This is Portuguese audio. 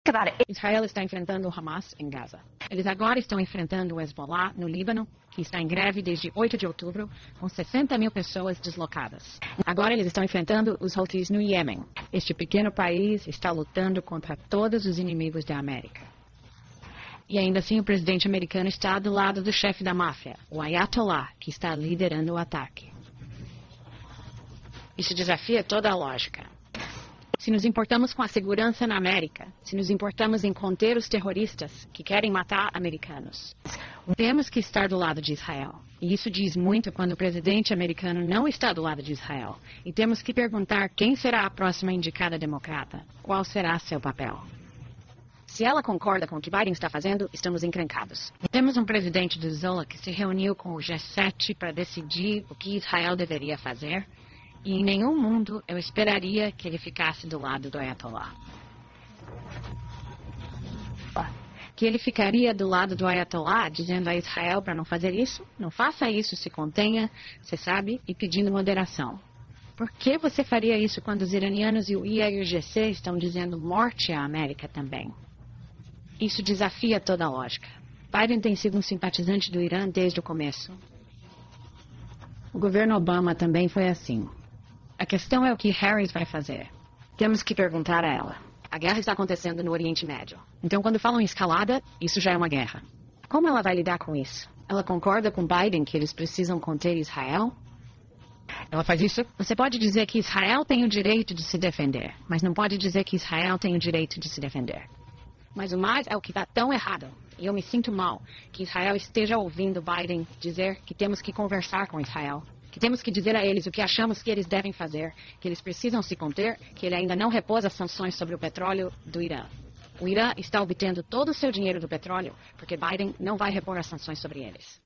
Israel está enfrentando o Hamas em Gaza. Eles agora estão enfrentando o Hezbollah no Líbano, que está em greve desde 8 de outubro, com 60 mil pessoas deslocadas. Agora eles estão enfrentando os Houthis no Iêmen. Este pequeno país está lutando contra todos os inimigos da América. E ainda assim o presidente americano está do lado do chefe da máfia, o Ayatollah, que está liderando o ataque. Isso desafia toda a lógica. Se nos importamos com a segurança na América, se nos importamos em conter os terroristas que querem matar americanos, temos que estar do lado de Israel. E isso diz muito quando o presidente americano não está do lado de Israel. E temos que perguntar quem será a próxima indicada democrata. Qual será seu papel? Se ela concorda com o que Biden está fazendo, estamos encrencados. Temos um presidente do Zola que se reuniu com o G7 para decidir o que Israel deveria fazer. E em nenhum mundo eu esperaria que ele ficasse do lado do Ayatollah. Que ele ficaria do lado do Ayatollah, dizendo a Israel para não fazer isso, não faça isso, se contenha, você sabe, e pedindo moderação. Por que você faria isso quando os iranianos e o IA e o GC estão dizendo morte à América também? Isso desafia toda a lógica. Biden tem sido um simpatizante do Irã desde o começo. O governo Obama também foi assim. A questão é o que Harris vai fazer. Temos que perguntar a ela. A guerra está acontecendo no Oriente Médio. Então, quando falam em escalada, isso já é uma guerra. Como ela vai lidar com isso? Ela concorda com Biden que eles precisam conter Israel? Ela faz isso? Você pode dizer que Israel tem o direito de se defender, mas não pode dizer que Israel tem o direito de se defender. Mas o mais é o que está tão errado. E eu me sinto mal que Israel esteja ouvindo Biden dizer que temos que conversar com Israel. Que temos que dizer a eles o que achamos que eles devem fazer, que eles precisam se conter, que ele ainda não repôs as sanções sobre o petróleo do Irã. O Irã está obtendo todo o seu dinheiro do petróleo porque Biden não vai repor as sanções sobre eles.